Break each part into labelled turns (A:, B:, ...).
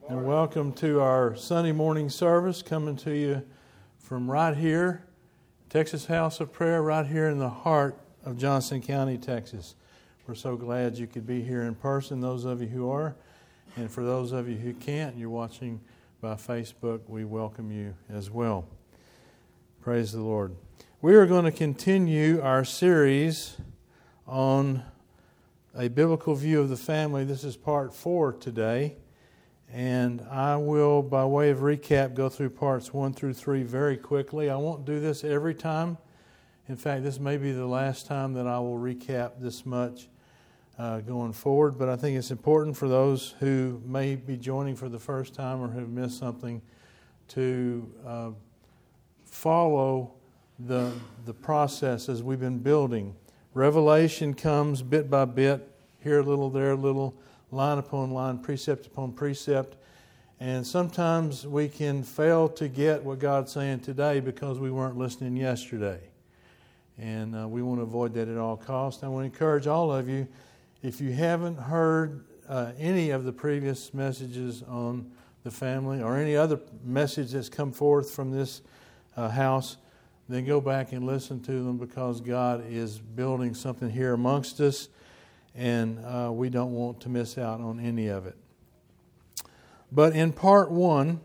A: And welcome to our Sunday morning service, coming to you from right here, Texas House of Prayer, right here in the heart of Johnson County, Texas. We're so glad you could be here in person, those of you who are. And for those of you who can't, you're watching by Facebook, we welcome you as well. Praise the Lord. We are going to continue our series on a biblical view of the family. This is part 4 today. And I will, by way of recap, go through parts 1 through 3 very quickly. I won't do this every time. In fact, this may be the last time that I will recap this much going forward. But I think it's important for those who may be joining for the first time or have missed something to follow the process as we've been building. Revelation comes bit by bit, here a little, there a little, line upon line, precept upon precept. And sometimes we can fail to get what God's saying today because we weren't listening yesterday. And we want to avoid that at all costs. I want to encourage all of you, if you haven't heard any of the previous messages on the family or any other message that's come forth from this house, then go back and listen to them because God is building something here amongst us. And we don't want to miss out on any of it. But in part 1,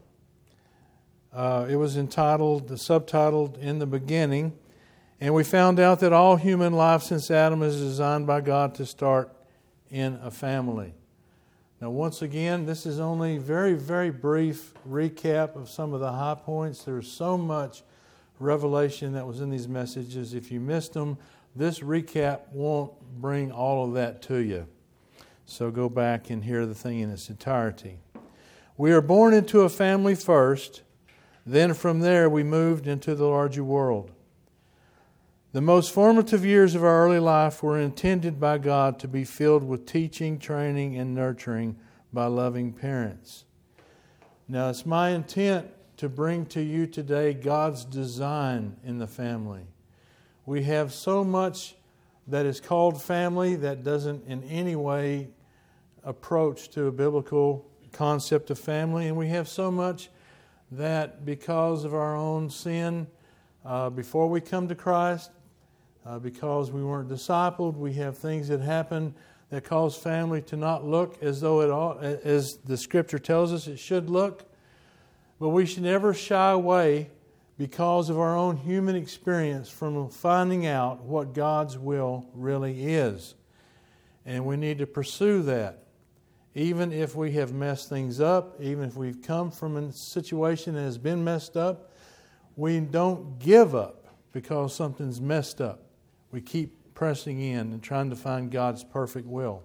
A: it was subtitled In the Beginning, and we found out that all human life since Adam is designed by God to start in a family. Now, once again, this is only very, very brief recap of some of the high points. There's so much revelation that was in these messages. If you missed them, this recap won't bring all of that to you. So go back and hear the thing in its entirety. We are born into a family first. Then from there we moved into the larger world. The most formative years of our early life were intended by God to be filled with teaching, training, and nurturing by loving parents. Now it's my intent to bring to you today God's design in the family. We have so much that is called family that doesn't in any way approach to a biblical concept of family. And we have so much that because of our own sin, before we come to Christ, because we weren't discipled, we have things that happen that cause family to not look as though it ought, as the Scripture tells us it should look. But we should never shy away because of our own human experience from finding out what God's will really is. And we need to pursue that. Even if we have messed things up, even if we've come from a situation that has been messed up, we don't give up because something's messed up. We keep pressing in and trying to find God's perfect will.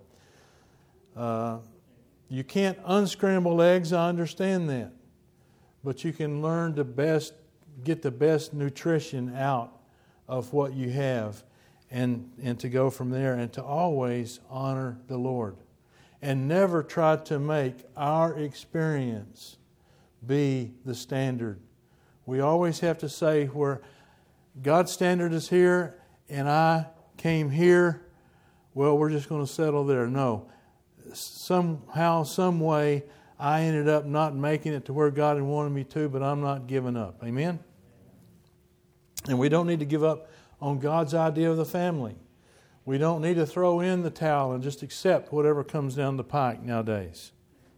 A: You can't unscramble eggs, I understand that. But you can learn to get the best nutrition out of what you have and to go from there and to always honor the Lord. And never try to make our experience be the standard. We always have to say where God's standard is here and I came here, well, we're just going to settle there. No. Somehow, some way, I ended up not making it to where God had wanted me to, but I'm not giving up. Amen? And we don't need to give up on God's idea of the family. We don't need to throw in the towel and just accept whatever comes down the pike nowadays.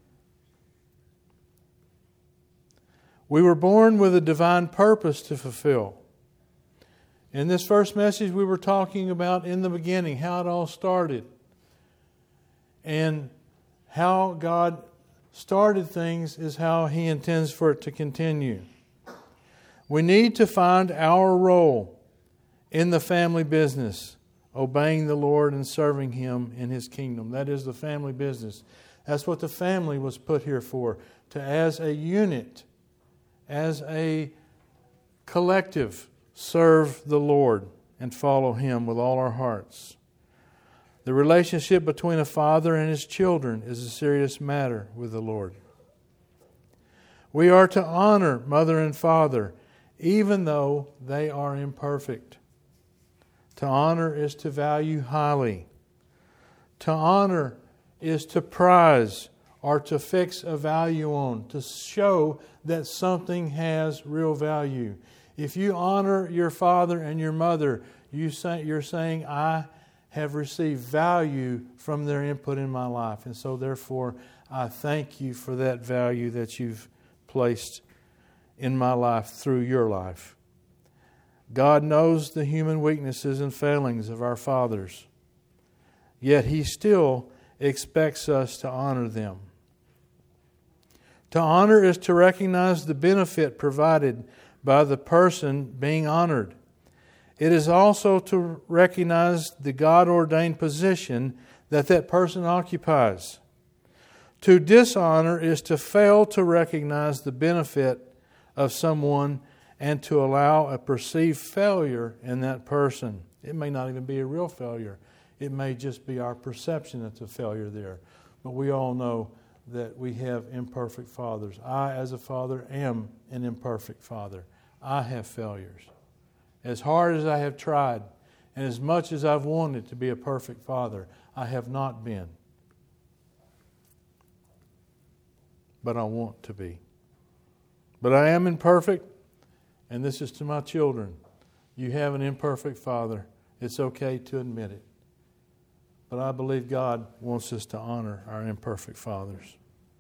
A: We were born with a divine purpose to fulfill. In this first message we were talking about in the beginning, how it all started. And how God started things is how He intends for it to continue. We need to find our role in the family business, obeying the Lord and serving Him in His kingdom. That is the family business. That's what the family was put here for, to as a unit, as a collective, serve the Lord and follow Him with all our hearts. The relationship between a father and his children is a serious matter with the Lord. We are to honor mother and father, even though they are imperfect. To honor is to value highly. To honor is to prize or to fix a value on, to show that something has real value. If you honor your father and your mother, you're saying, I have received value from their input in my life. And so therefore, I thank you for that value that you've placed in my life through your life. God knows the human weaknesses and failings of our fathers, yet He still expects us to honor them. To honor is to recognize the benefit provided by the person being honored. It is also to recognize the God-ordained position that person occupies. To dishonor is to fail to recognize the benefit of someone and to allow a perceived failure in that person. It may not even be a real failure. It may just be our perception that's a failure there. But we all know that we have imperfect fathers. I, as a father, am an imperfect father. I have failures. As hard as I have tried, and as much as I've wanted to be a perfect father, I have not been. But I want to be. But I am imperfect, and this is to my children. You have an imperfect father. It's okay to admit it. But I believe God wants us to honor our imperfect fathers.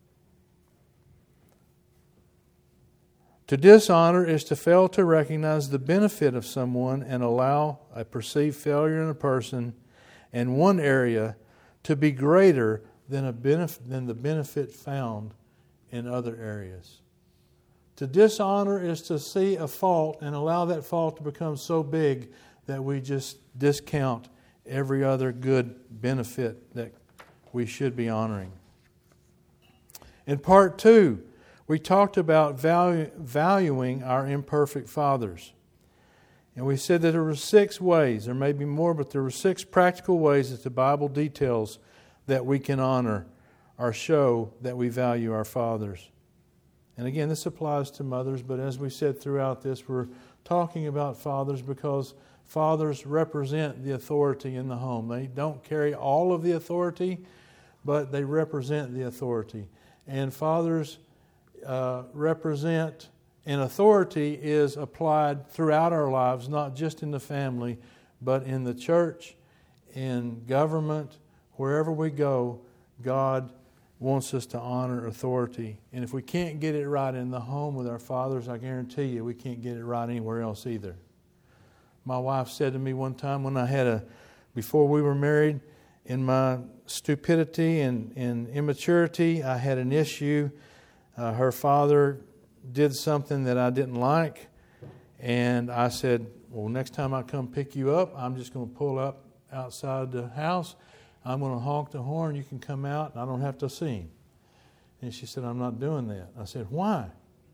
A: To dishonor is to fail to recognize the benefit of someone and allow a perceived failure in a person in one area to be greater than the benefit found in other areas. To dishonor is to see a fault and allow that fault to become so big that we just discount every other good benefit that we should be honoring. In part 2, we talked about valuing our imperfect fathers. And we said that there were 6 ways, there may be more, but there were 6 practical ways that the Bible details that we can honor or show that we value our fathers. And again, this applies to mothers, but as we said throughout this, we're talking about fathers because fathers represent the authority in the home. They don't carry all of the authority, but they represent the authority. And fathers represent, and authority is applied throughout our lives, not just in the family, but in the church, in government, wherever we go. God wants us to honor authority. And if we can't get it right in the home with our fathers, I guarantee you we can't get it right anywhere else either. My wife said to me one time when before we were married, in my stupidity and immaturity, I had an issue. Her father did something that I didn't like, and I said, well, next time I come pick you up, I'm just going to pull up outside the house. I'm going to honk the horn. You can come out, and I don't have to see him. And she said, I'm not doing that. I said, why?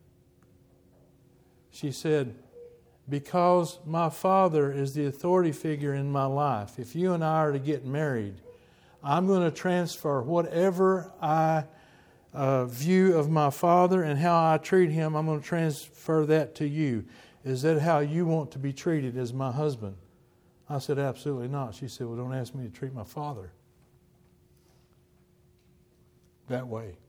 A: She said, because my father is the authority figure in my life. If you and I are to get married, I'm going to transfer whatever I view of my father and how I treat him, I'm going to transfer that to you. Is that how you want to be treated as my husband? I said, absolutely not. She said, well, don't ask me to treat my father that way.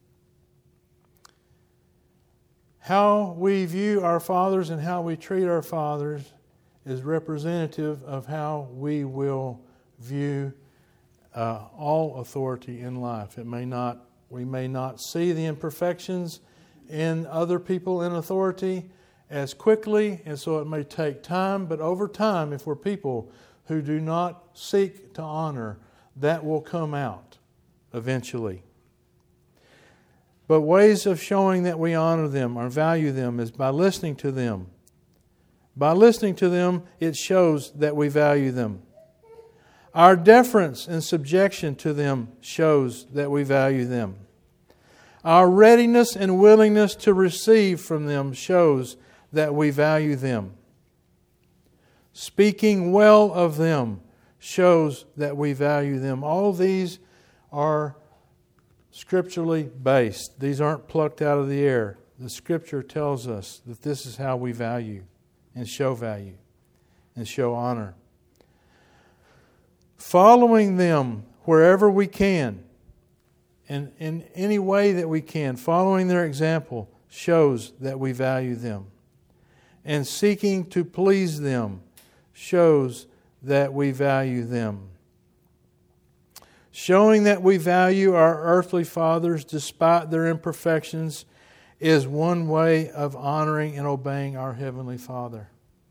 A: How we view our fathers and how we treat our fathers is representative of how we will view all authority in life. We may not see the imperfections in other people in authority as quickly, and so it may take time, but over time, if we're people who do not seek to honor, that will come out eventually. But ways of showing that we honor them or value them is by listening to them. By listening to them, it shows that we value them. Our deference and subjection to them shows that we value them. Our readiness and willingness to receive from them shows that we value them. Speaking well of them shows that we value them. All these are scripturally based. These aren't plucked out of the air. The Scripture tells us that this is how we value and show honor. Following them wherever we can And in any way that we can, following their example shows that we value them. And seeking to please them shows that we value them. Showing that we value our earthly fathers despite their imperfections is one way of honoring and obeying our Heavenly Father.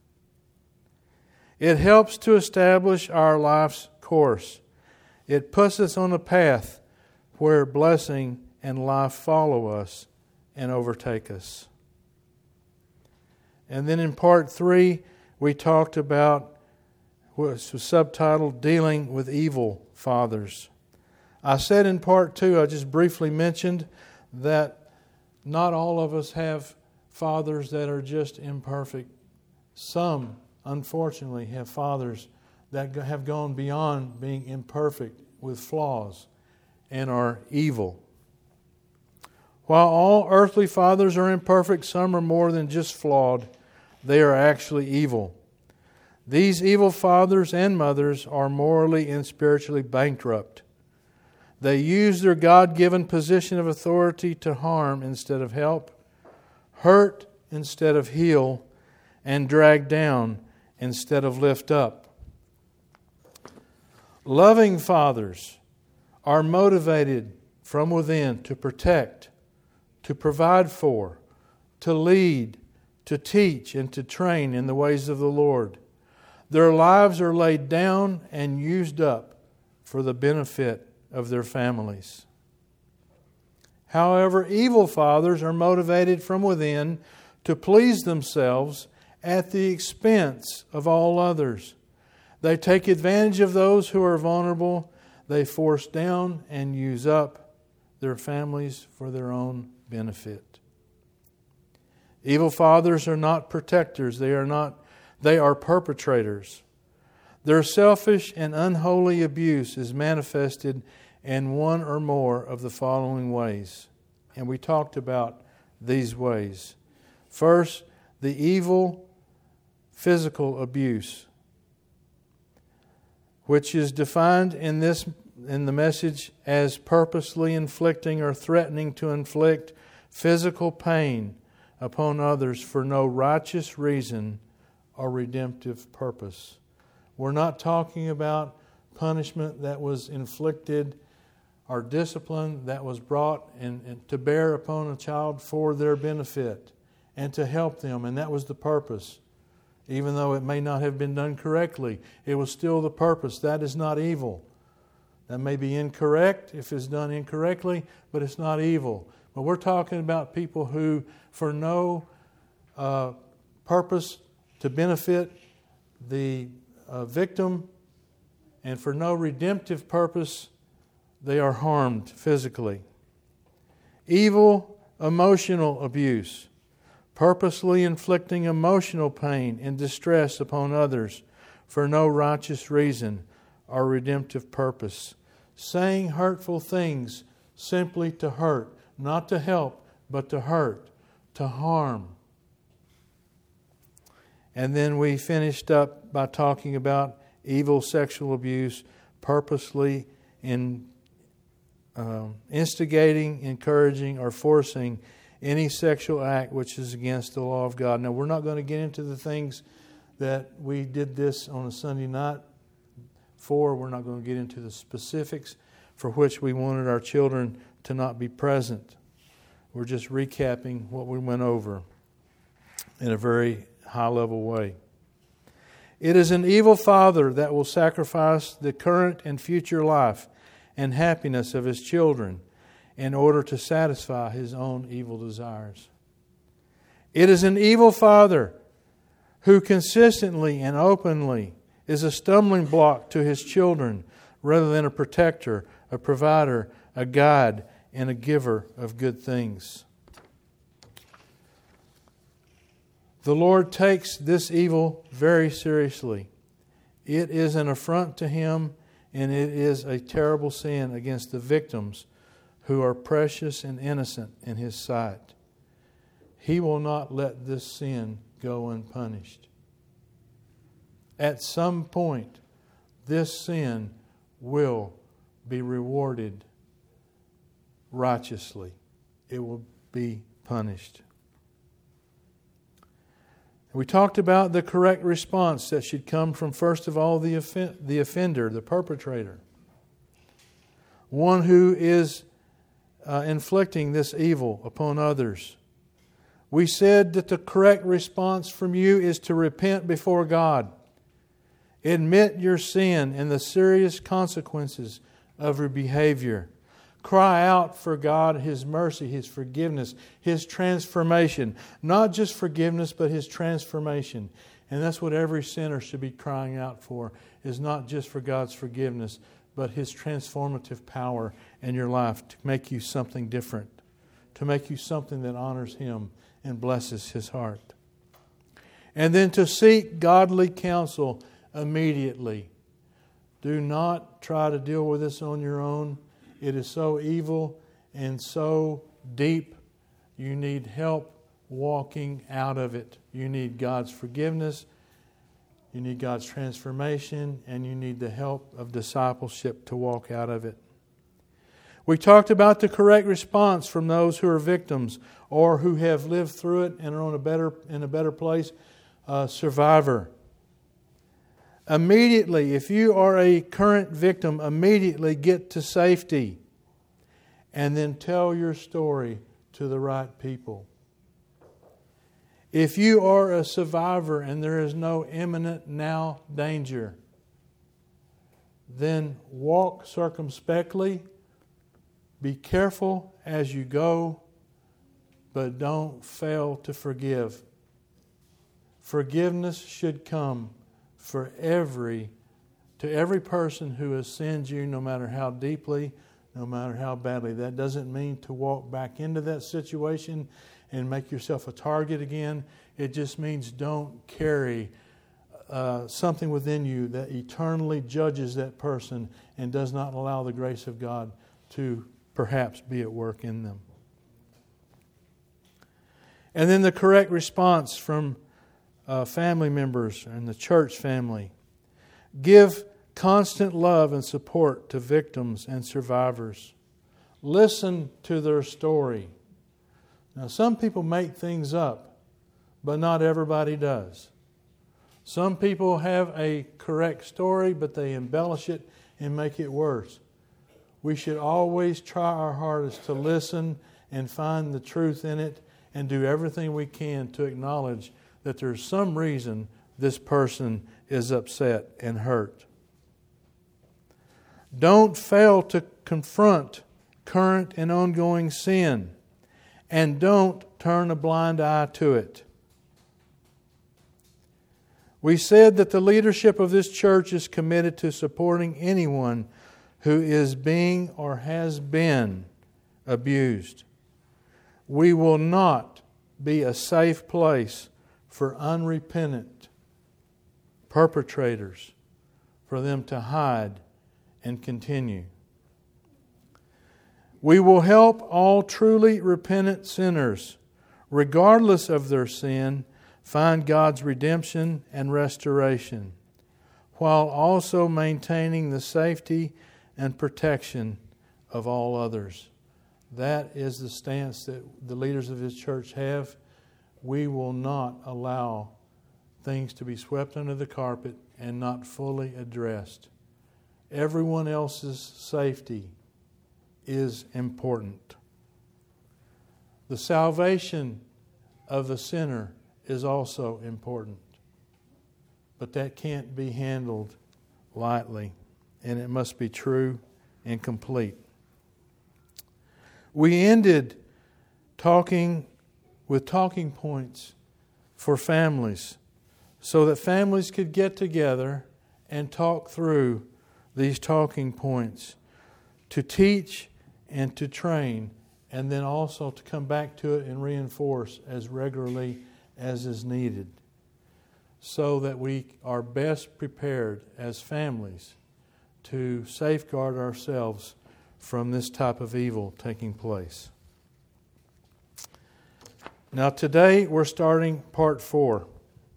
A: It helps to establish our life's course. It puts us on a path where blessing and life follow us and overtake us. And then in part 3, we talked about what's subtitled Dealing with Evil Fathers. I said in part 2, I just briefly mentioned that not all of us have fathers that are just imperfect. Some, unfortunately, have fathers that have gone beyond being imperfect with flaws and are evil. While all earthly fathers are imperfect, some are more than just flawed. They are actually evil. These evil fathers and mothers are morally and spiritually bankrupt. They use their God-given position of authority to harm instead of help, hurt instead of heal, and drag down instead of lift up. Loving fathers are motivated from within to protect, to provide for, to lead, to teach, and to train in the ways of the Lord. Their lives are laid down and used up for the benefit of their families. However, evil fathers are motivated from within to please themselves at the expense of all others. They take advantage of those who are vulnerable. They force down and use up their families for their own benefit. Evil fathers are not protectors. They are perpetrators. Their selfish and unholy abuse is manifested in one or more of the following ways. And we talked about these ways. First, the evil physical abuse, which is defined in the message as purposely inflicting or threatening to inflict physical pain upon others for no righteous reason or redemptive purpose. We're not talking about punishment that was inflicted or discipline that was brought and to bear upon a child for their benefit and to help them, and that was the purpose. Even though it may not have been done correctly, it was still the purpose. That is not evil. That may be incorrect if it's done incorrectly, but it's not evil. But we're talking about people who, for no purpose to benefit the victim and for no redemptive purpose, they are harmed physically. Evil emotional abuse, purposely inflicting emotional pain and distress upon others for no righteous reason or redemptive purpose. Saying hurtful things simply to hurt, not to help, but to hurt, to harm. And then we finished up by talking about evil sexual abuse, purposely instigating, encouraging, or forcing any sexual act which is against the law of God. Now, we're not going to get into the things that we did this on a Sunday night for. We're not going to get into the specifics for which we wanted our children to not be present. We're just recapping what we went over in a very high-level way. It is an evil father that will sacrifice the current and future life and happiness of his children in order to satisfy his own evil desires. It is an evil father who consistently and openly is a stumbling block to his children rather than a protector, a provider, a guide, and a giver of good things. The Lord takes this evil very seriously. It is an affront to Him, and it is a terrible sin against the victims who are precious and innocent in His sight. He will not let this sin go unpunished. At some point, this sin will be rewarded righteously. It will be punished. We talked about the correct response that should come from, first of all, the offender, the perpetrator. One who is inflicting this evil upon others. We said that the correct response from you is to repent before God. Admit your sin and the serious consequences of your behavior. Cry out for God, His mercy, His forgiveness, His transformation. Not just forgiveness, but His transformation. And that's what every sinner should be crying out for, is not just for God's forgiveness, but His transformative power in your life to make you something different, to make you something that honors Him and blesses His heart. And then to seek godly counsel immediately. Do not try to deal with this on your own. It is so evil and so deep. You need help walking out of it. You need God's forgiveness. You need God's transformation. And you need the help of discipleship to walk out of it. We talked about the correct response from those who are victims or who have lived through it and are in a better place. Survivor. Immediately, if you are a current victim, immediately get to safety and then tell your story to the right people. If you are a survivor and there is no imminent now danger, then walk circumspectly, be careful as you go, but don't fail to forgive. Forgiveness should come to every person who has sinned you, no matter how deeply, no matter how badly. That doesn't mean to walk back into that situation and make yourself a target again. It just means don't carry something within you that eternally judges that person and does not allow the grace of God to perhaps be at work in them. And then the correct response from family members and the church family. Give constant love and support to victims and survivors. Listen to their story. Now, some people make things up, but not everybody does. Some people have a correct story, but they embellish it and make it worse. We should always try our hardest to listen and find the truth in it and do everything we can to acknowledge that there's some reason this person is upset and hurt. Don't fail to confront current and ongoing sin, and don't turn a blind eye to it. We said that the leadership of this church is committed to supporting anyone who is being or has been abused. We will not be a safe place for unrepentant perpetrators, for them to hide and continue. We will help all truly repentant sinners, regardless of their sin, find God's redemption and restoration, while also maintaining the safety and protection of all others. That is the stance that the leaders of this church have. We will not allow things to be swept under the carpet and not fully addressed. Everyone else's safety is important. The salvation of the sinner is also important. But that can't be handled lightly, and it must be true and complete. We ended talking points for families so that families could get together and talk through these talking points to teach and to train, and then also to come back to it and reinforce as regularly as is needed, so that we are best prepared as families to safeguard ourselves from this type of evil taking place. Now today we're starting part 4.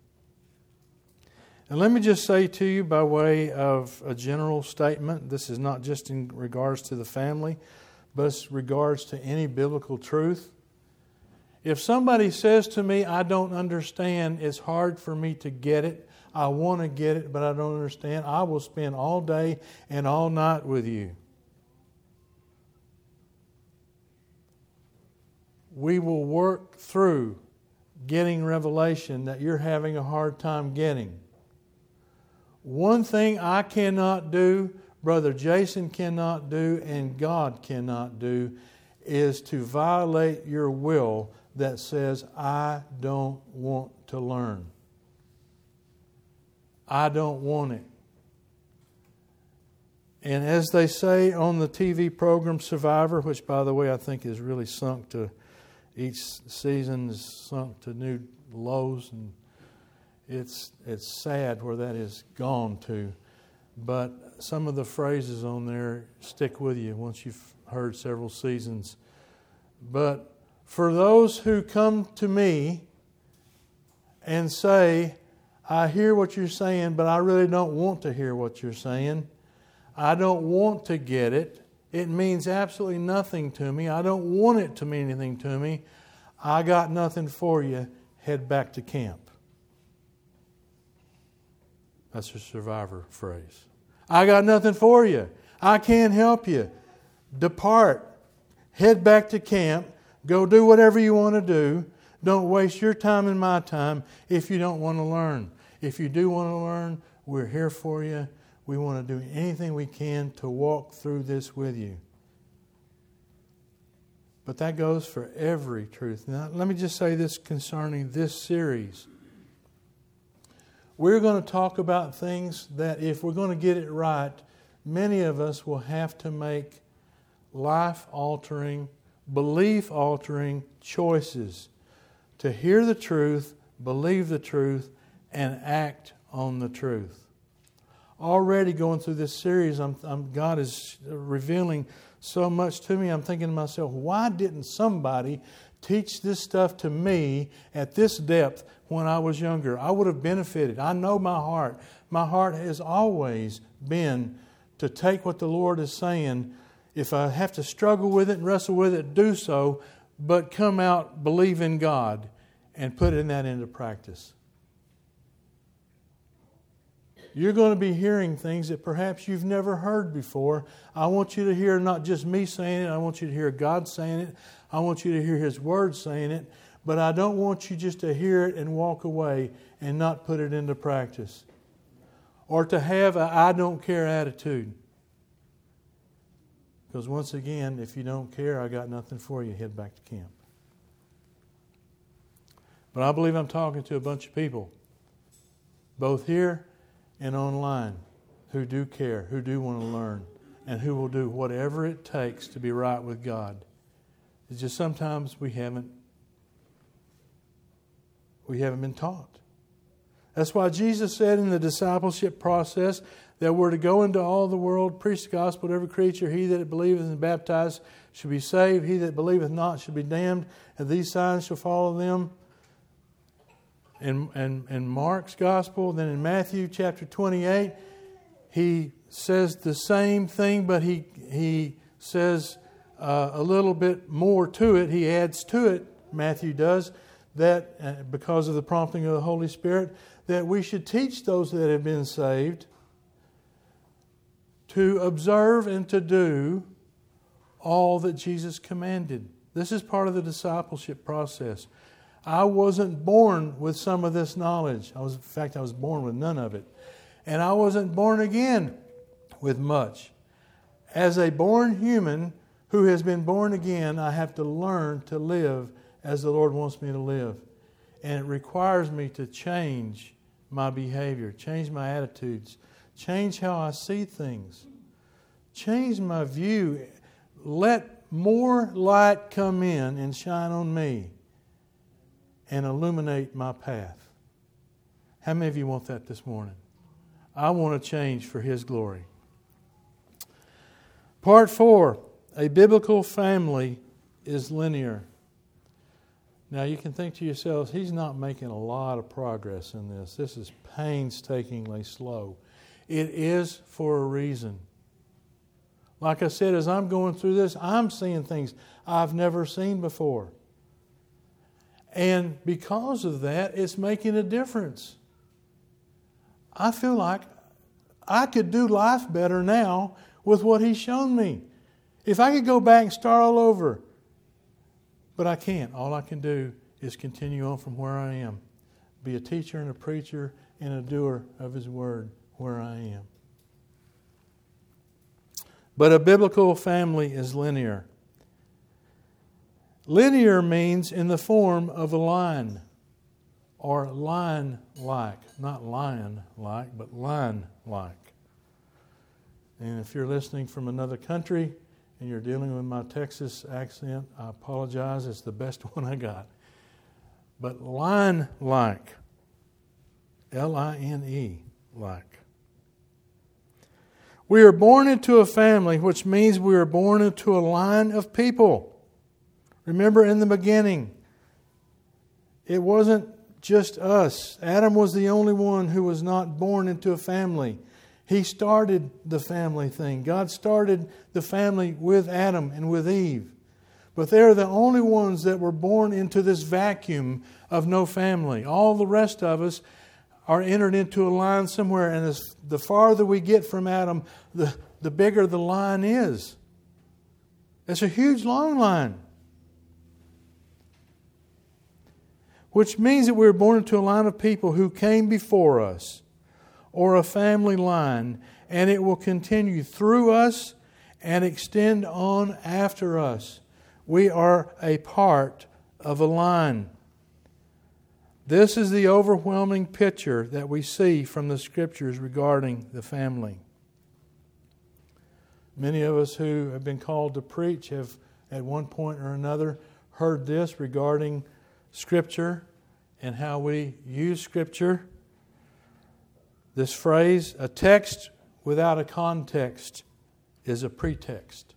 A: And let me just say to you by way of a general statement, this is not just in regards to the family, but as regards to any biblical truth. If somebody says to me, I don't understand, it's hard for me to get it, I want to get it, but I don't understand, I will spend all day and all night with you. We will work through getting revelation that you're having a hard time getting. One thing I cannot do, Brother Jason cannot do, and God cannot do, is to violate your will that says, I don't want to learn. I don't want it. And as they say on the TV program Survivor, which by the way I think is really sunk to, each season is sunk to new lows, and it's sad where that has gone to. But some of the phrases on there stick with you once you've heard several seasons. But for those who come to me and say, I hear what you're saying, but I really don't want to hear what you're saying. I don't want to get it. It means absolutely nothing to me. I don't want it to mean anything to me. I got nothing for you. Head back to camp. That's a Survivor phrase. I got nothing for you. I can't help you. Depart. Head back to camp. Go do whatever you want to do. Don't waste your time and my time if you don't want to learn. If you do want to learn, we're here for you. We want to do anything we can to walk through this with you. But that goes for every truth. Now, let me just say this concerning this series. We're going to talk about things that if we're going to get it right, many of us will have to make life-altering, belief-altering choices to hear the truth, believe the truth, and act on the truth. Already going through this series, God is revealing so much to me. I'm thinking to myself, why didn't somebody teach this stuff to me at this depth when I was younger? I would have benefited. I know my heart. My heart has always been to take what the Lord is saying. If I have to struggle with it and wrestle with it, do so, but come out, believe in God, and put that into practice. You're going to be hearing things that perhaps you've never heard before. I want you to hear not just me saying it. I want you to hear God saying it. I want you to hear His Word saying it. But I don't want you just to hear it and walk away and not put it into practice. Or to have a I don't care attitude. Because once again, if you don't care, I got nothing for you. Head back to camp. But I believe I'm talking to a bunch of people, both here and online, who do care, who do want to learn, and who will do whatever it takes to be right with God. It's just sometimes we haven't been taught. That's why Jesus said in the discipleship process that we're to go into all the world, preach the gospel to every creature. He that believeth and is baptized shall be saved. He that believeth not shall be damned. And these signs shall follow them. In Mark's gospel, then in Matthew chapter 28, he says the same thing, but he says a little bit more to it. He adds to it, Matthew does, that because of the prompting of the Holy Spirit, that we should teach those that have been saved to observe and to do all that Jesus commanded. This is part of the discipleship process. I wasn't born with some of this knowledge. I was born with none of it. And I wasn't born again with much. As a born human who has been born again, I have to learn to live as the Lord wants me to live. And it requires me to change my behavior, change my attitudes, change how I see things, change my view. Let more light come in and shine on me and illuminate my path. How many of you want that this morning? I want to change for His glory. Part 4, a biblical family is linear. Now you can think to yourselves, he's not making a lot of progress in this. This is painstakingly slow. It is for a reason. Like I said, as I'm going through this, I'm seeing things I've never seen before. And because of that, it's making a difference. I feel like I could do life better now with what He's shown me. If I could go back and start all over, but I can't. All I can do is continue on from where I am. Be a teacher and a preacher and a doer of His Word where I am. But a biblical family is linear. Linear means in the form of a line, or line-like. Not lion-like, but line-like. And if you're listening from another country and you're dealing with my Texas accent, I apologize. It's the best one I got. But line-like. L-I-N-E, like. We are born into a family, which means we are born into a line of people. Remember in the beginning, it wasn't just us. Adam was the only one who was not born into a family. He started the family thing. God started the family with Adam and with Eve. But they're the only ones that were born into this vacuum of no family. All the rest of us are entered into a line somewhere. And the farther we get from Adam, the bigger the line is. It's a huge, long line. Which means that we were born into a line of people who came before us, or a family line, and it will continue through us and extend on after us. We are a part of a line. This is the overwhelming picture that we see from the Scriptures regarding the family. Many of us who have been called to preach have, at one point or another, heard this regarding Scripture and how we use Scripture. This phrase, a text without a context, is a pretext.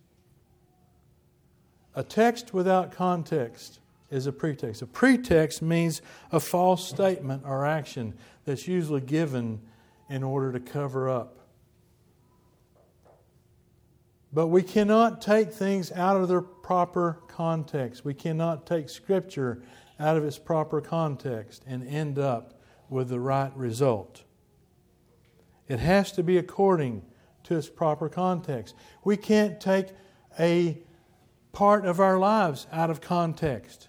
A: A text without context is a pretext. A pretext means a false statement or action that's usually given in order to cover up. But we cannot take things out of their proper context. We cannot take Scripture out of its proper context and end up with the right result. It has to be according to its proper context. We can't take a part of our lives out of context.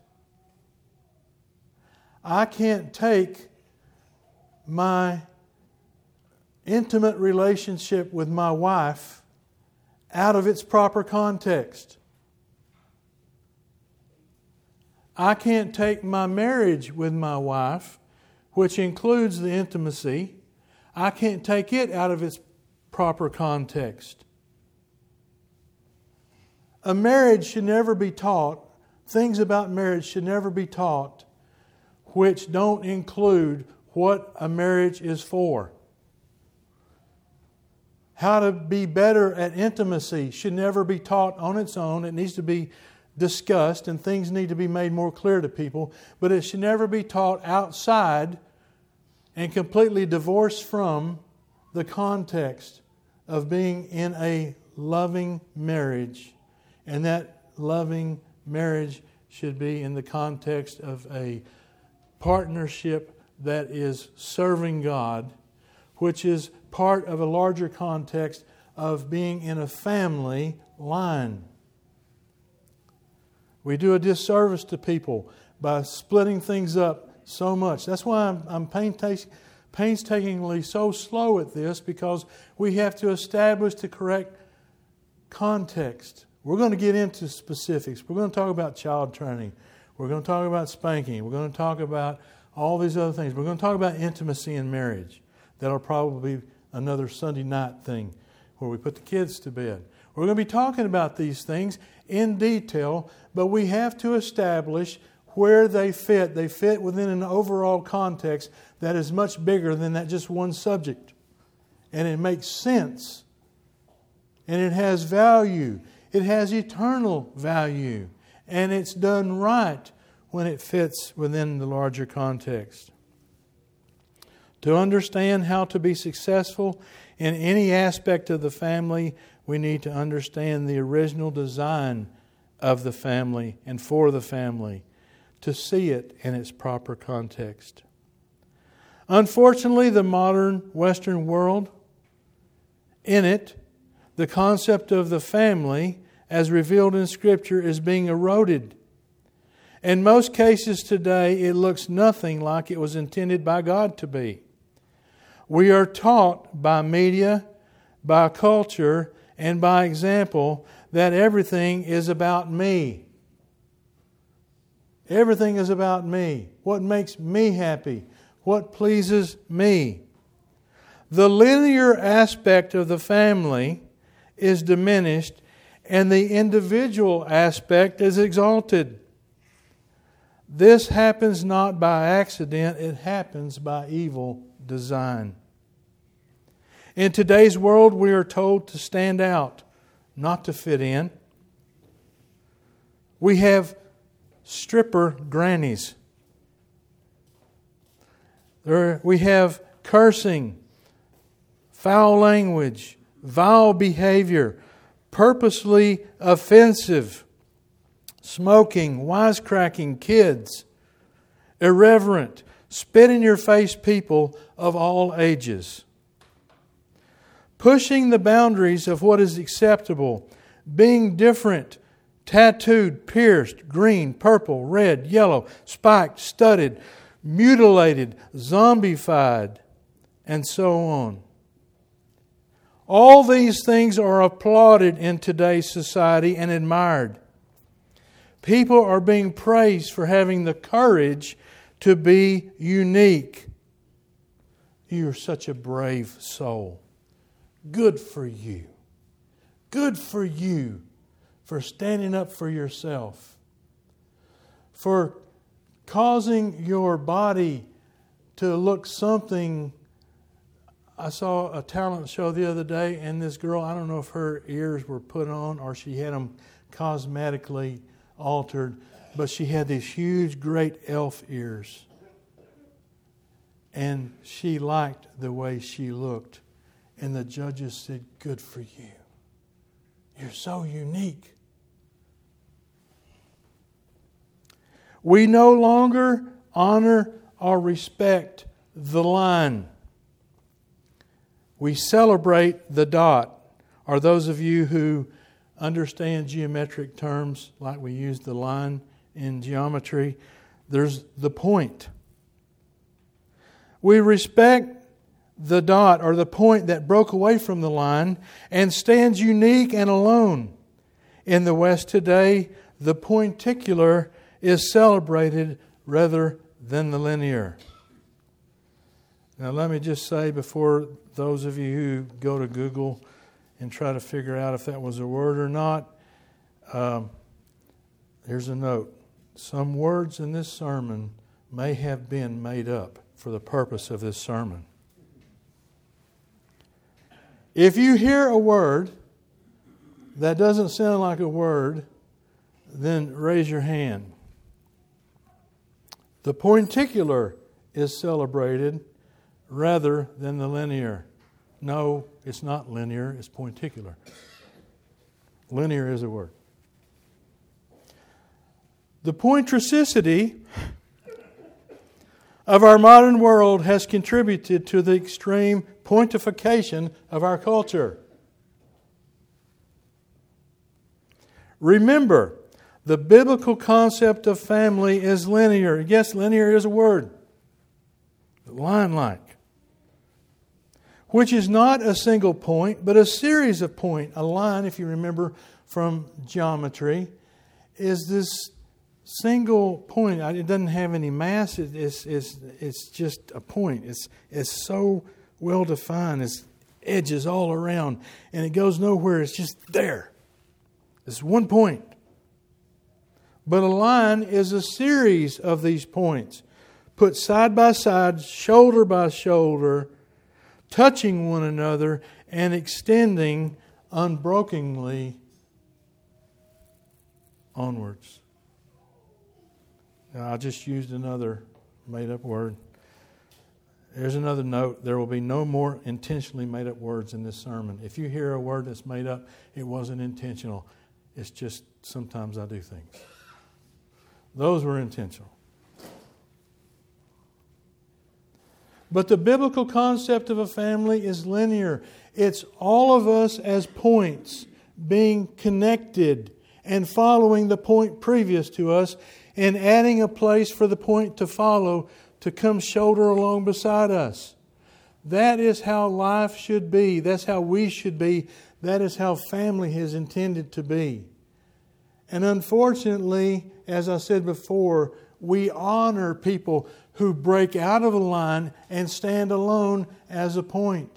A: I can't take my intimate relationship with my wife out of its proper context. I can't take my marriage with my wife, which includes the intimacy, I can't take it out of its proper context. A marriage should never be taught, things about marriage should never be taught which don't include what a marriage is for. How to be better at intimacy should never be taught on its own. It needs to be discussed and things need to be made more clear to people. But it should never be taught outside and completely divorced from the context of being in a loving marriage. And that loving marriage should be in the context of a partnership that is serving God, which is part of a larger context of being in a family line. We do a disservice to people by splitting things up so much. That's why I'm painstakingly so slow at this, because we have to establish the correct context. We're going to get into specifics. We're going to talk about child training. We're going to talk about spanking. We're going to talk about all these other things. We're going to talk about intimacy in marriage. That'll probably be another Sunday night thing where we put the kids to bed. We're going to be talking about these things in detail, but we have to establish where they fit. They fit within an overall context that is much bigger than that just one subject. And it makes sense. And it has value. It has eternal value. And it's done right when it fits within the larger context. To understand how to be successful in any aspect of the family, we need to understand the original design of the family and for the family to see it in its proper context. Unfortunately, the modern Western world, in it, the concept of the family, as revealed in Scripture, is being eroded. In most cases today, it looks nothing like it was intended by God to be. We are taught by media, by culture, and by example that everything is about me. Everything is about me. What makes me happy? What pleases me? The linear aspect of the family is diminished and the individual aspect is exalted. This happens not by accident, it happens by evil design. In today's world, we are told to stand out, not to fit in. We have stripper grannies. We have cursing, foul language, vile behavior, purposely offensive, smoking, wisecracking kids, irreverent, spit-in-your-face people of all ages. Pushing the boundaries of what is acceptable, being different, tattooed, pierced, green, purple, red, yellow, spiked, studded, mutilated, zombified, and so on. All these things are applauded in today's society and admired. People are being praised for having the courage to be unique. You're such a brave soul. Good for you. Good for you for standing up for yourself. For causing your body to look something. I saw a talent show the other day, and this girl, I don't know if her ears were put on or she had them cosmetically altered, but she had these huge, great elf ears. And she liked the way she looked. And the judges said, good for you. You're so unique. We no longer honor or respect the line. We celebrate the dot. Or those of you who understand geometric terms, like we use the line in geometry, there's the point. We respect the dot or the point that broke away from the line and stands unique and alone. In the West today, the pointicular is celebrated rather than the linear. Now let me just say, before those of you who go to Google and try to figure out if that was a word or not, here's a note. Some words in this sermon may have been made up for the purpose of this sermon. If you hear a word that doesn't sound like a word, then raise your hand. The pointicular is celebrated rather than the linear. No, it's not linear, it's pointicular. Linear is a word. The pointricity of our modern world has contributed to the extreme pointification of our culture. Remember, the biblical concept of family is linear. Yes, linear is a word. Line-like. Which is not a single point, but a series of points. A line, if you remember from geometry, is this single point. It doesn't have any mass. It's just a point. It's so well defined. It's edges all around, and it goes nowhere. It's just there. It's one point. But a line is a series of these points, put side by side, shoulder by shoulder, touching one another and extending unbrokenly onwards. Now, I just used another made-up word. Here's another note. There will be no more intentionally made up words in this sermon. If you hear a word that's made up, it wasn't intentional. It's just sometimes I do things. Those were intentional. But the biblical concept of a family is linear. It's all of us as points being connected and following the point previous to us and adding a place for the point to follow to come shoulder along beside us. That is how life should be. That's how we should be. That is how family is intended to be. And unfortunately, as I said before, we honor people who break out of a line and stand alone as a point.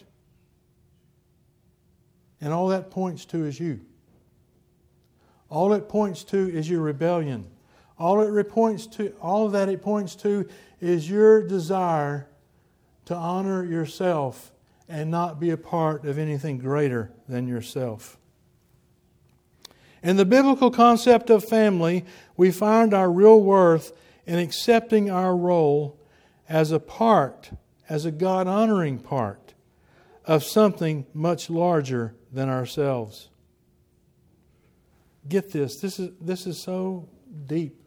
A: And all that points to is you. All it points to is your rebellion. All that it points to is your desire to honor yourself and not be a part of anything greater than yourself. In the biblical concept of family, we find our real worth in accepting our role as a God-honoring part of something much larger than ourselves. Get this. This is so deep.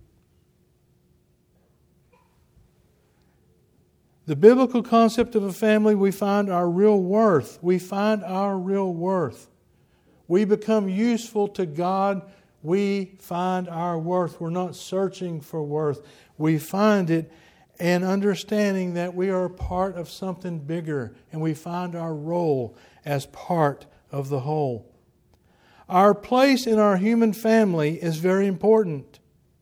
A: The biblical concept of a family, we find our real worth. We find our real worth. We become useful to God. We find our worth. We're not searching for worth. We find it and understanding that we are part of something bigger, and we find our role as part of the whole. Our place in our human family is very important,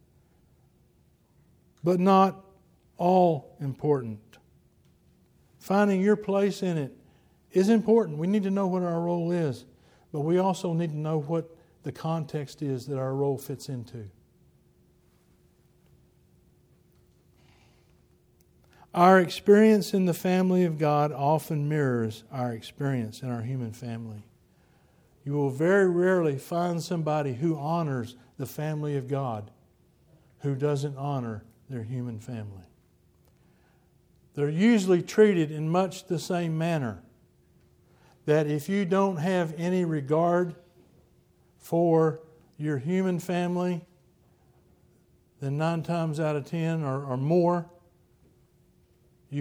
A: but not all important. Finding your place in it is important. We need to know what our role is, but we also need to know what the context is that our role fits into. Our experience in the family of God often mirrors our experience in our human family. You will very rarely find somebody who honors the family of God who doesn't honor their human family. They're usually treated in much the same manner. That if you don't have any regard for your human family, then 9 times out of 10 or more, you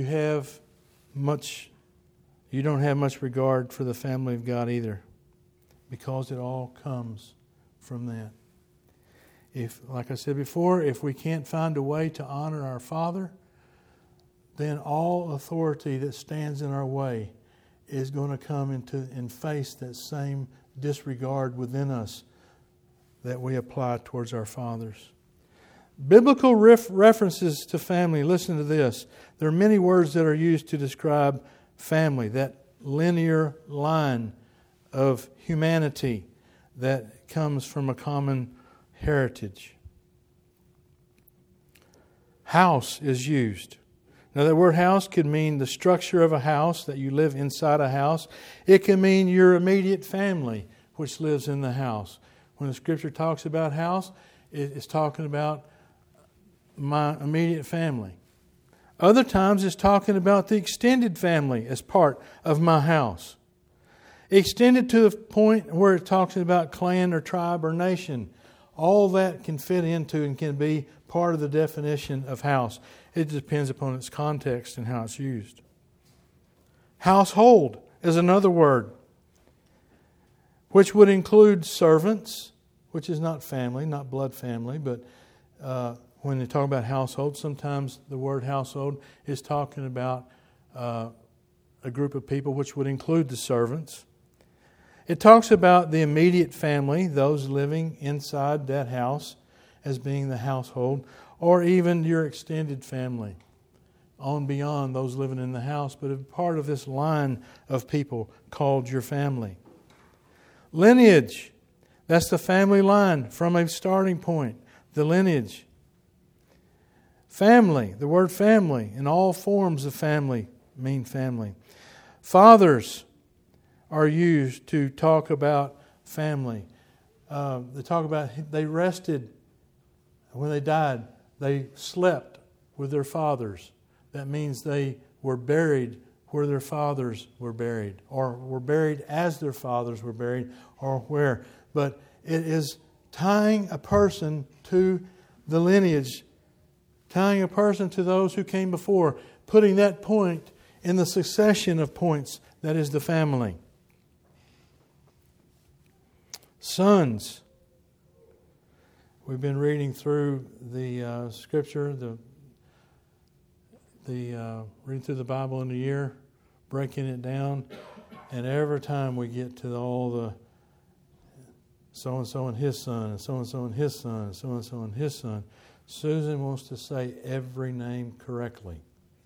A: don't have much regard for the family of God either, because it all comes from that. If, like I said before, if we can't find a way to honor our Father, then all authority that stands in our way is going to come and face that same disregard within us that we apply towards our fathers. Biblical references to family, listen to this. There are many words that are used to describe family, that linear line of humanity that comes from a common heritage. House is used. Now, that word house could mean the structure of a house, that you live inside a house. It can mean your immediate family, which lives in the house. When the Scripture talks about house, it's talking about my immediate family. Other times, it's talking about the extended family as part of my house. Extended to the point where it talks about clan or tribe or nation. All that can fit into and can be part of the definition of house. It depends upon its context and how it's used. Household is another word, which would include servants, which is not family, not blood family, but when they talk about household, sometimes the word household is talking about a group of people, which would include the servants. It talks about the immediate family, those living inside that house, as being the household, or even your extended family, on beyond those living in the house, but a part of this line of people called your family. Lineage, that's the family line from a starting point, the lineage. Family, the word family, and all forms of family mean family. Fathers are used to talk about family. They talk about they rested when they died. They slept with their fathers. That means they were buried where their fathers were buried, or were buried as their fathers were buried, or where. But it is tying a person to the lineage, tying a person to those who came before, putting that point in the succession of points that is the family. Sons. We've been reading through the Scripture, reading through the Bible in a year, breaking it down, and every time we get to all the so-and-so and his son, and so-and-so and his son, and so-and-so and his son, Susan wants to say every name correctly.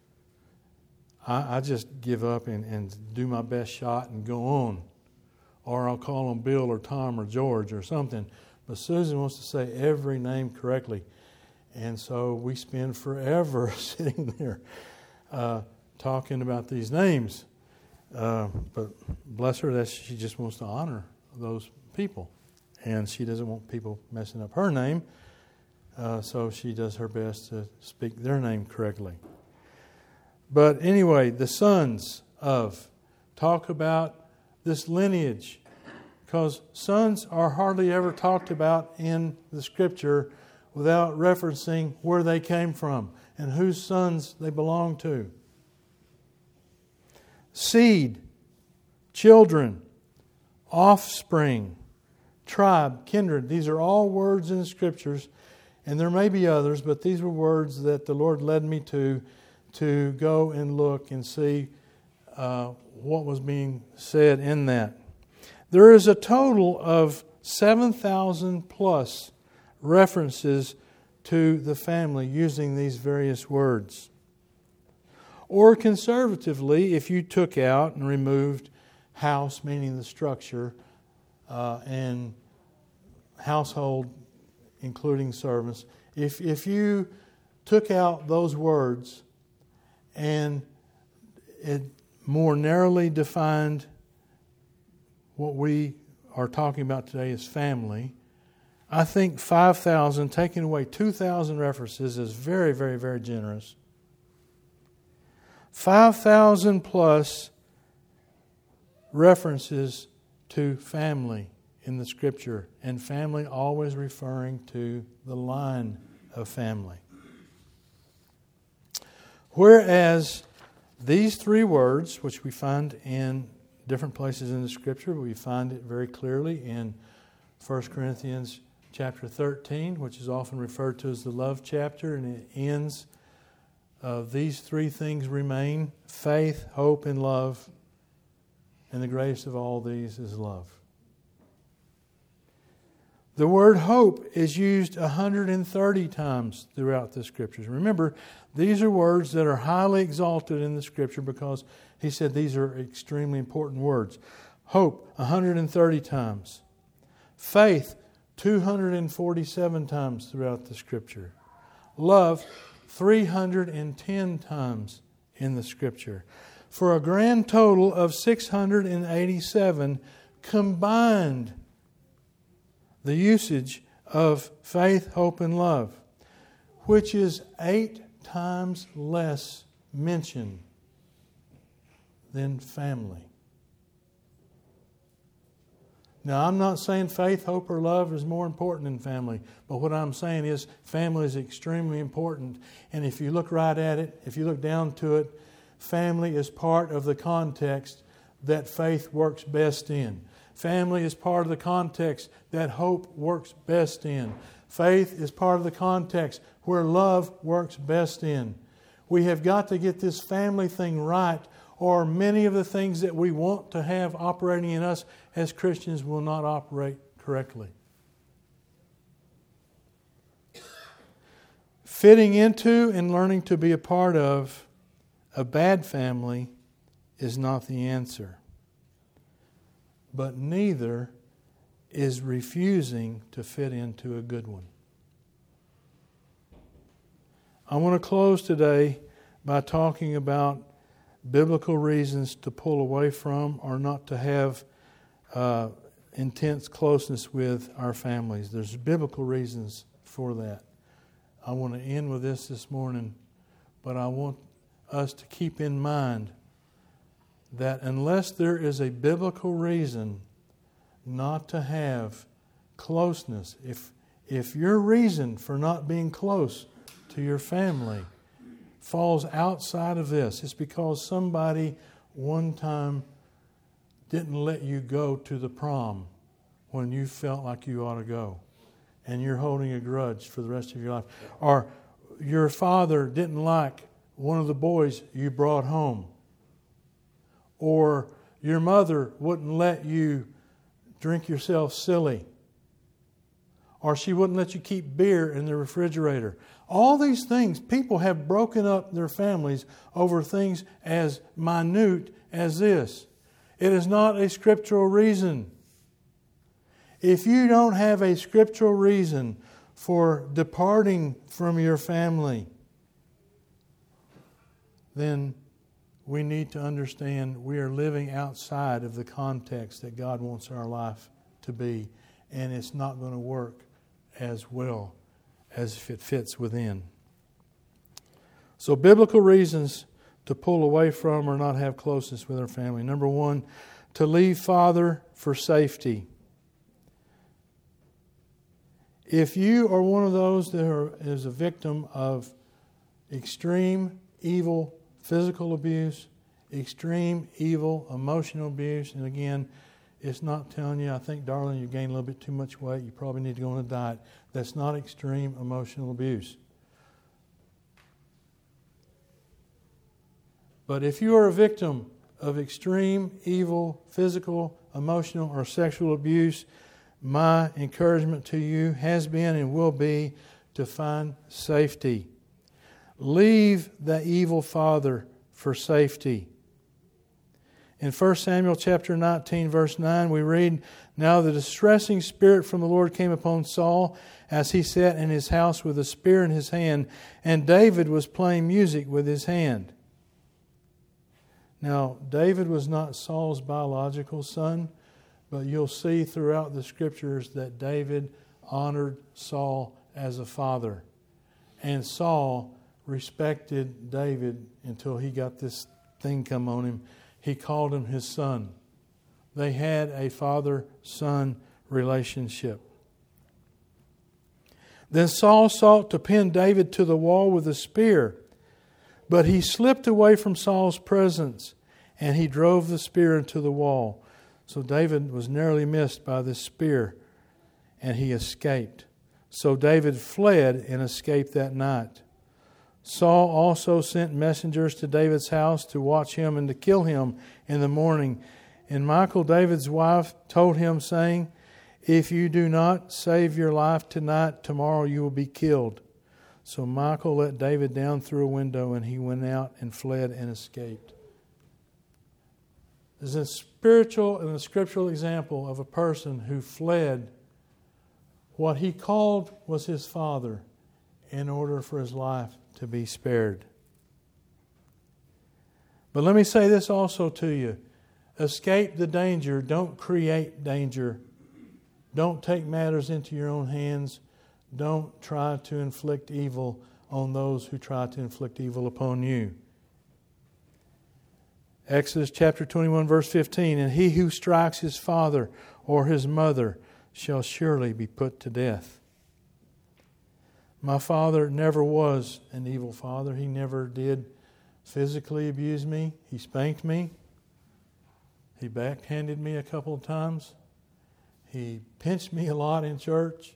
A: I just give up and do my best shot and go on. Or I'll call them Bill or Tom or George or something. But Susan wants to say every name correctly. And so we spend forever sitting there talking about these names. But bless her, that she just wants to honor those people. And she doesn't want people messing up her name. So she does her best to speak their name correctly. But anyway, the sons of, talk about this lineage. Because sons are hardly ever talked about in the Scripture without referencing where they came from and whose sons they belong to. Seed, children, offspring, tribe, kindred. These are all words in the Scriptures, and there may be others, but these were words that the Lord led me to go and look and see what was being said in that. There is a total of 7,000 plus references to the family using these various words. Or conservatively, if you took out and removed house, meaning the structure, and household, including servants, if you took out those words and it more narrowly defined what we are talking about today as family, I think 5,000, taking away 2,000 references, is very, very, very generous. 5,000 plus references to family in the Scripture, and family always referring to the line of family. Whereas these three words, which we find in different places in the Scripture, we find it very clearly in 1 Corinthians chapter 13, which is often referred to as the love chapter, and it ends, these three things remain: faith, hope, and love, and the greatest of all these is love. The word hope is used 130 times throughout the Scriptures. Remember, these are words that are highly exalted in the Scripture because he said these are extremely important words. Hope, 130 times. Faith, 247 times throughout the Scripture. Love, 310 times in the Scripture. For a grand total of 687 combined the usage of faith, hope, and love, which is 8 times less mentioned than family. Now, I'm not saying faith, hope, or love is more important than family, but what I'm saying is family is extremely important. And if you look right at it, if you look down to it, family is part of the context that faith works best in. Family is part of the context that hope works best in. Faith is part of the context where love works best in. We have got to get this family thing right, or many of the things that we want to have operating in us as Christians will not operate correctly. Fitting into and learning to be a part of a bad family is not the answer. But neither is refusing to fit into a good one. I want to close today by talking about biblical reasons to pull away from or not to have intense closeness with our families. There's biblical reasons for that. I want to end with this morning, but I want us to keep in mind that unless there is a biblical reason not to have closeness, if your reason for not being close to your family falls outside of this, it's because somebody one time didn't let you go to the prom when you felt like you ought to go, and you're holding a grudge for the rest of your life. Or your father didn't like one of the boys you brought home. Or your mother wouldn't let you drink yourself silly. Or she wouldn't let you keep beer in the refrigerator. All these things, people have broken up their families over things as minute as this. It is not a scriptural reason. If you don't have a scriptural reason for departing from your family, then we need to understand we are living outside of the context that God wants our life to be, and it's not going to work as well as if it fits within. So biblical reasons to pull away from or not have closeness with our family. Number one, to leave father for safety. If you are one of those that is a victim of extreme evil physical abuse, extreme evil emotional abuse, and again, it's not telling you, I think, darling, you gained a little bit too much weight, you probably need to go on a diet. That's not extreme emotional abuse. But if you are a victim of extreme evil physical, emotional, or sexual abuse, my encouragement to you has been and will be to find safety. Leave the evil father for safety. In 1 Samuel chapter 19, verse 9, we read, "Now the distressing spirit from the Lord came upon Saul as he sat in his house with a spear in his hand, and David was playing music with his hand." Now, David was not Saul's biological son, but you'll see throughout the Scriptures that David honored Saul as a father. And Saul respected David until he got this thing come on him. He called him his son. They had a father-son relationship. Then Saul sought to pin David to the wall with a spear, but he slipped away from Saul's presence, and he drove the spear into the wall. So David was narrowly missed by this spear, and he escaped. So David fled and escaped that night. Saul also sent messengers to David's house to watch him and to kill him in the morning. And Michal, David's wife, told him, saying, "If you do not save your life tonight, tomorrow you will be killed." So Michal let David down through a window, and he went out and fled and escaped. This is a spiritual and a scriptural example of a person who fled what he called was his father in order for his life to be spared. But let me say this also to you. Escape the danger. Don't create danger. Don't take matters into your own hands. Don't try to inflict evil on those who try to inflict evil upon you. Exodus chapter 21, verse 15, "And he who strikes his father or his mother shall surely be put to death." My father never was an evil father. He never did physically abuse me. He spanked me. He backhanded me a couple of times. He pinched me a lot in church.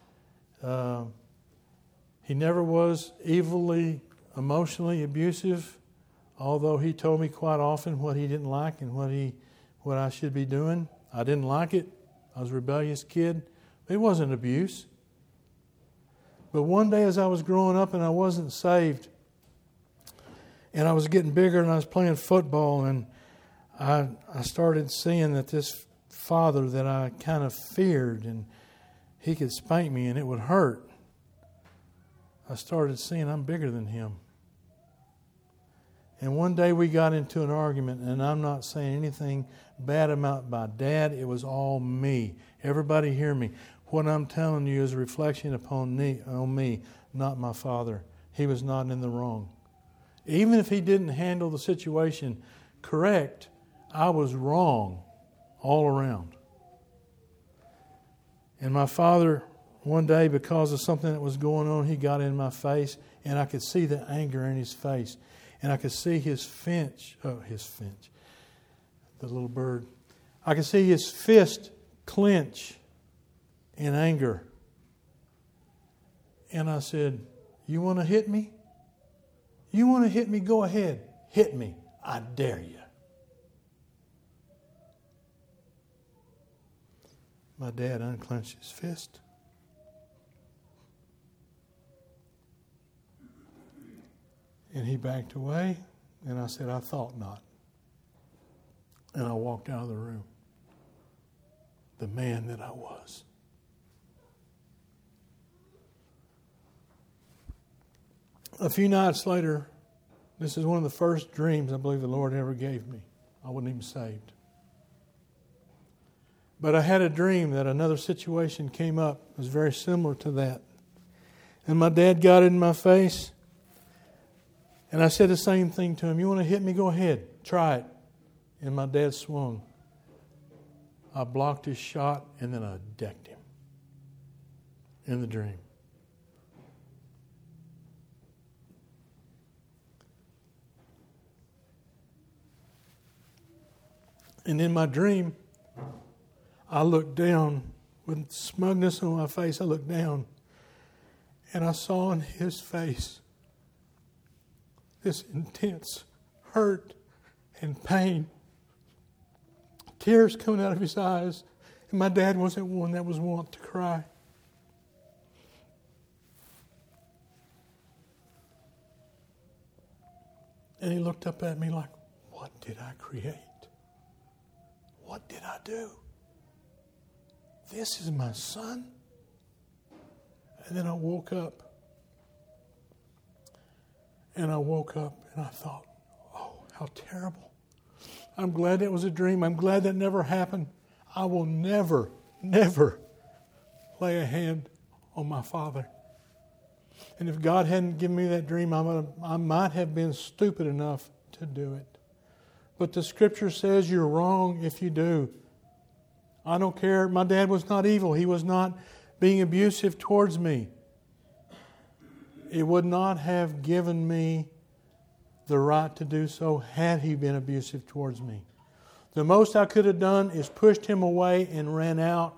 A: He never was evilly, emotionally abusive, although he told me quite often what he didn't like and what I should be doing. I didn't like it. I was a rebellious kid. It wasn't abuse. But one day as I was growing up and I wasn't saved, and I was getting bigger and I was playing football, and I started seeing that this father that I kind of feared, and he could spank me and it would hurt. I started seeing I'm bigger than him. And one day we got into an argument, and I'm not saying anything bad about my dad. It was all me. Everybody hear me. What I'm telling you is a reflection on me, not my father. He was not in the wrong. Even if he didn't handle the situation correct, I was wrong all around. And my father, one day, because of something that was going on, he got in my face, and I could see the anger in his face. And I could see the little bird. I could see his fist clench in anger. And I said, "You want to hit me? You want to hit me? Go ahead. Hit me. I dare you." My dad unclenched his fist. And he backed away. And I said, "I thought not." And I walked out of the room. The man that I was. A few nights later, this is one of the first dreams I believe the Lord ever gave me. I wasn't even saved. But I had a dream that another situation came up. It was very similar to that. And my dad got in my face. And I said the same thing to him. "You want to hit me? Go ahead. Try it." And my dad swung. I blocked his shot and then I decked him in the dream. And in my dream, I looked down with smugness on my face. I looked down and I saw in his face this intense hurt and pain. Tears coming out of his eyes. And my dad wasn't one that was wont to cry. And he looked up at me like, "What did I create? What did I do? This is my son?" And then I woke up. And I woke up and I thought, "Oh, how terrible. I'm glad it was a dream. I'm glad that never happened. I will never, never lay a hand on my father." And if God hadn't given me that dream, I might have been stupid enough to do it. But the Scripture says you're wrong if you do. I don't care. My dad was not evil. He was not being abusive towards me. It would not have given me the right to do so had he been abusive towards me. The most I could have done is pushed him away and ran out,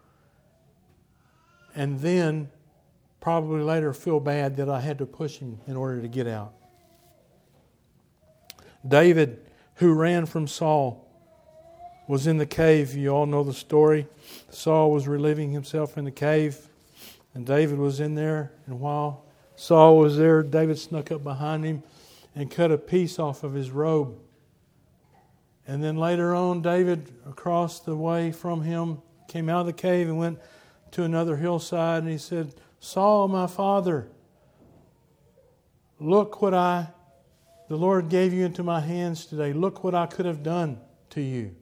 A: and then probably later feel bad that I had to push him in order to get out. David, who ran from Saul, was in the cave. You all know the story. Saul was relieving himself in the cave, and David was in there. And while Saul was there, David snuck up behind him and cut a piece off of his robe. And then later on, David, across the way from him, came out of the cave and went to another hillside, and he said, "Saul, my father, look what the Lord gave you into my hands today. Look what I could have done to you."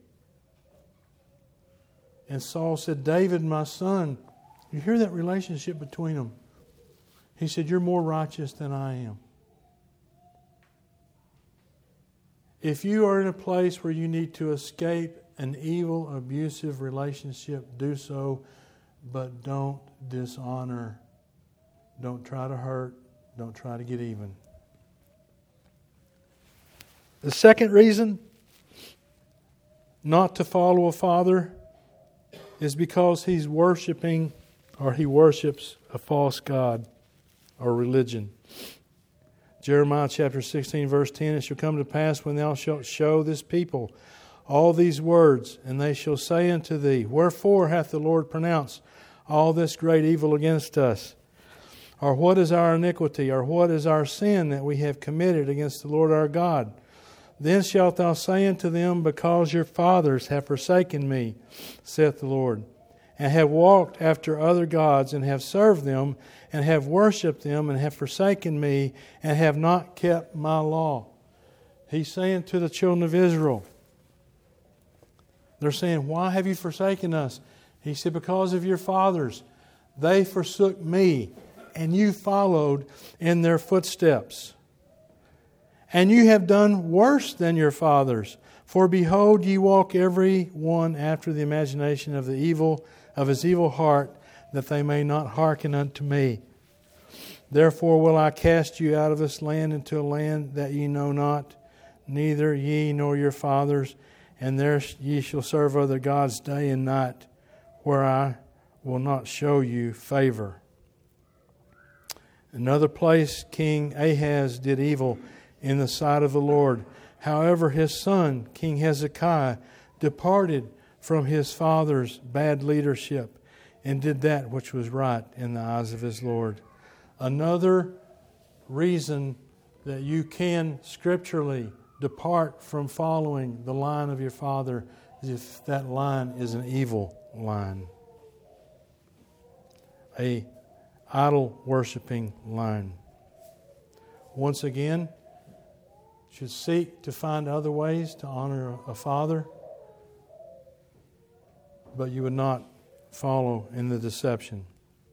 A: And Saul said, "David, my son," you hear that relationship between them. He said, "You're more righteous than I am." If you are in a place where you need to escape an evil, abusive relationship, do so, but don't dishonor. Don't try to hurt. Don't try to get even. The second reason not to follow a father is because he worships a false god or religion. Jeremiah chapter 16 verse 10, "It shall come to pass when thou shalt show this people all these words, and they shall say unto thee, Wherefore hath the Lord pronounced all this great evil against us? Or what is our iniquity? Or what is our sin that we have committed against the Lord our God? Then shalt thou say unto them, Because your fathers have forsaken me, saith the Lord, and have walked after other gods, and have served them, and have worshipped them, and have forsaken me, and have not kept my law." He's saying to the children of Israel, they're saying, "Why have you forsaken us?" He said, "Because of your fathers. They forsook me, and you followed in their footsteps." And you have done worse than your fathers. For behold, ye walk every one after the imagination of his evil heart, that they may not hearken unto me. Therefore will I cast you out of this land into a land that ye know not, neither ye nor your fathers, and there ye shall serve other gods day and night, where I will not show you favor. Another place, King Ahaz did evil in the sight of the Lord. However, his son, King Hezekiah, departed from his father's bad leadership and did that which was right in the eyes of his Lord. Another reason that you can scripturally depart from following the line of your father is if that line is an evil line, a idol-worshiping line. Once again, should seek to find other ways to honor a father, but you would not follow in the deception.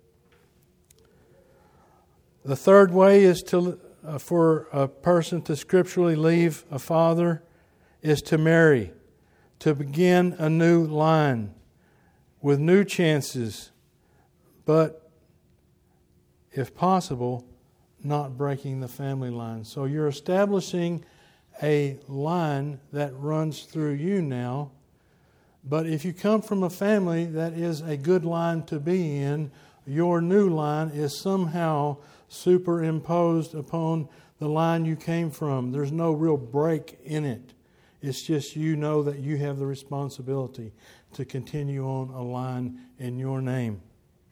A: The third way is for a person to scripturally leave a father is to marry, to begin a new line with new chances, but if possible, not breaking the family line. So you're establishing a line that runs through you now. But if you come from a family that is a good line to be in, your new line is somehow superimposed upon the line you came from. There's no real break in it. It's just you know that you have the responsibility to continue on a line in your name.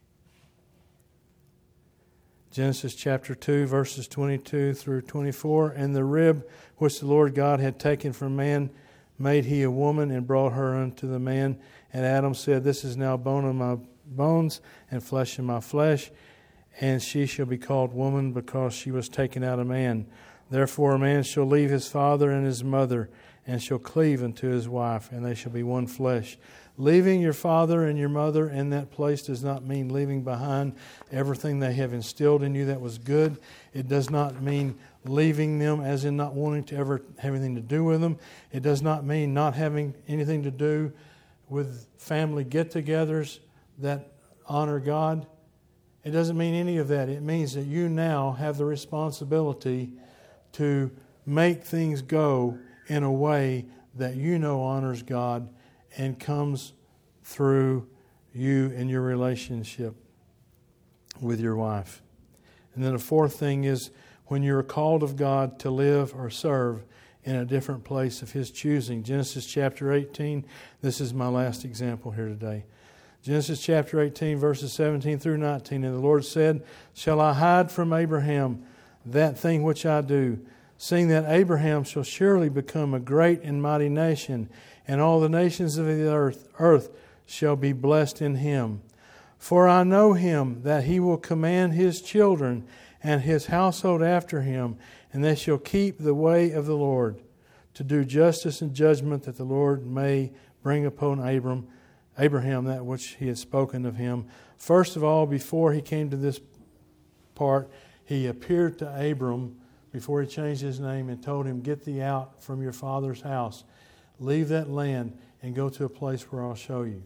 A: Genesis chapter 2, verses 22 through 24. And the rib which the Lord God had taken from man made he a woman and brought her unto the man. And Adam said, This is now bone of my bones and flesh of my flesh. And she shall be called woman, because she was taken out of man. Therefore a man shall leave his father and his mother, and shall cleave unto his wife, and they shall be one flesh. Leaving your father and your mother in that place does not mean leaving behind everything they have instilled in you that was good. It does not mean leaving them as in not wanting to ever have anything to do with them. It does not mean not having anything to do with family get-togethers that honor God. It doesn't mean any of that. It means that you now have the responsibility to make things go in a way that you know honors God and comes through you and your relationship with your wife. And then the fourth thing is when you're called of God to live or serve in a different place of His choosing. Genesis chapter 18, this is my last example here today. Genesis chapter 18, verses 17 through 19. And the Lord said, Shall I hide from Abraham that thing which I do, seeing that Abraham shall surely become a great and mighty nation, and all the nations of the earth shall be blessed in him. For I know him, that he will command his children and his household after him, and they shall keep the way of the Lord, to do justice and judgment, that the Lord may bring upon Abraham that which he had spoken of him. First of all, before he came to this part, he appeared to Abram before he changed his name and told him, Get thee out from your father's house. Leave that land and go to a place where I'll show you.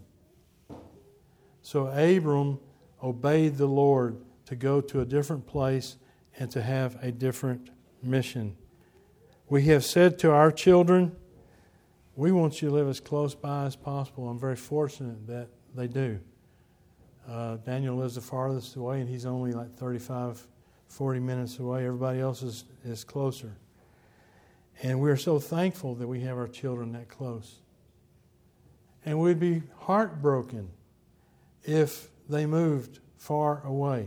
A: So Abram obeyed the Lord to go to a different place and to have a different mission. We have said to our children, we want you to live as close by as possible. I'm very fortunate that they do. Daniel lives the farthest away, and he's only like 35, 40 minutes away. Everybody else is closer. And we're so thankful that we have our children that close. And we'd be heartbroken if they moved far away,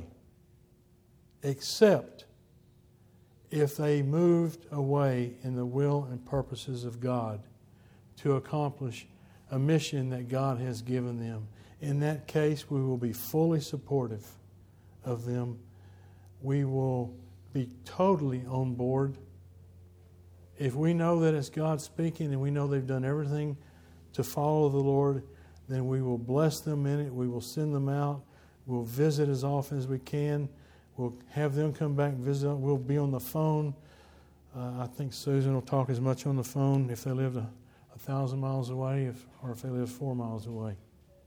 A: except if they moved away in the will and purposes of God to accomplish a mission that God has given them. In that case, we will be fully supportive of them. We will be totally on board. If we know that it's God speaking and we know they've done everything to follow the Lord, then we will bless them in it. We will send them out. We'll visit as often as we can. We'll have them come back and visit. We'll be on the phone I think Susan will talk as much on the phone if they lived 1,000 miles away or if they live 4 miles away.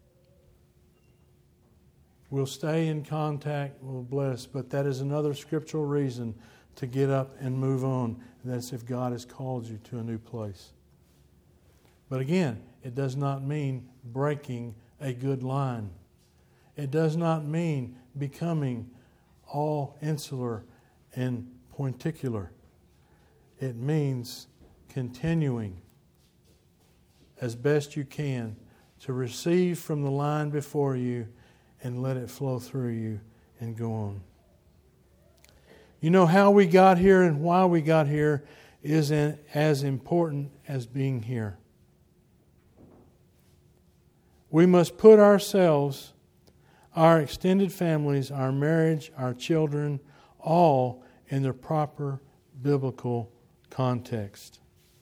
A: We'll stay in contact, we'll bless, but that is another scriptural reason to get up and move on. That's if God has called you to a new place. But again, it does not mean breaking a good line. It does not mean becoming all insular and pointicular. It means continuing as best you can to receive from the line before you and let it flow through you and go on. You know, how we got here and why we got here is as important as being here. We must put ourselves, our extended families, our marriage, our children, all in their proper biblical context.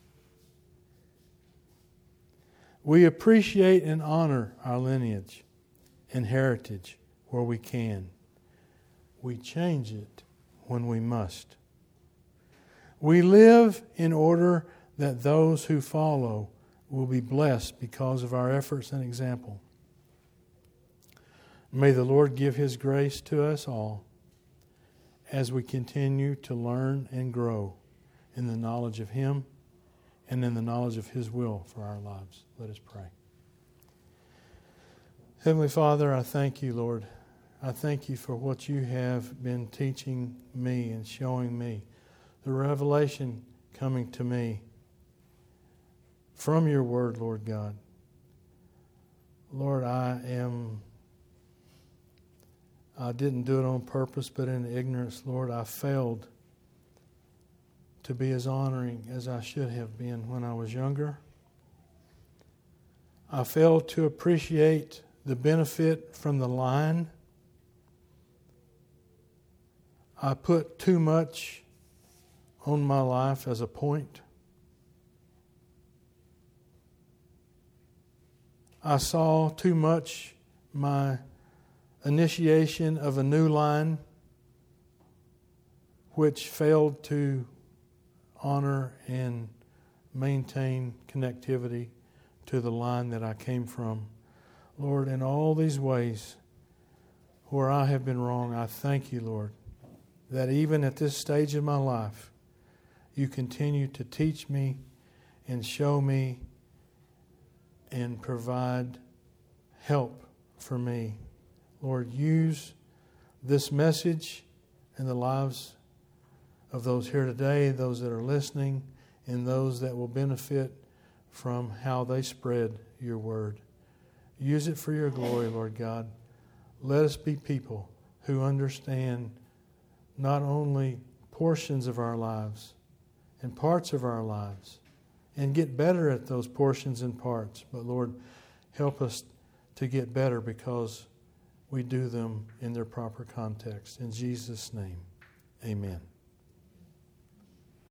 A: We appreciate and honor our lineage and heritage where we can. We change it when we must. We live in order that those who follow will be blessed because of our efforts and example. May the Lord give His grace to us all as we continue to learn and grow in the knowledge of Him and in the knowledge of His will for our lives. Let us pray. Heavenly Father, I thank You, Lord. I thank You for what You have been teaching me and showing me, the revelation coming to me from Your Word, Lord God. Lord, I didn't do it on purpose, but in ignorance, Lord, I failed to be as honoring as I should have been when I was younger. I failed to appreciate the benefit from the line. I put too much on my life as a point. I saw too much my initiation of a new line, which failed to honor and maintain connectivity to the line that I came from. Lord, in all these ways where I have been wrong, I thank You, Lord, that even at this stage of my life, You continue to teach me and show me and provide help for me. Lord, use this message in the lives of those here today, those that are listening, and those that will benefit from how they spread Your word. Use it for Your glory, Lord God. Let us be people who understand not only portions of our lives and parts of our lives and get better at those portions and parts, but Lord, help us to get better because we do them in their proper context. In Jesus' name, amen.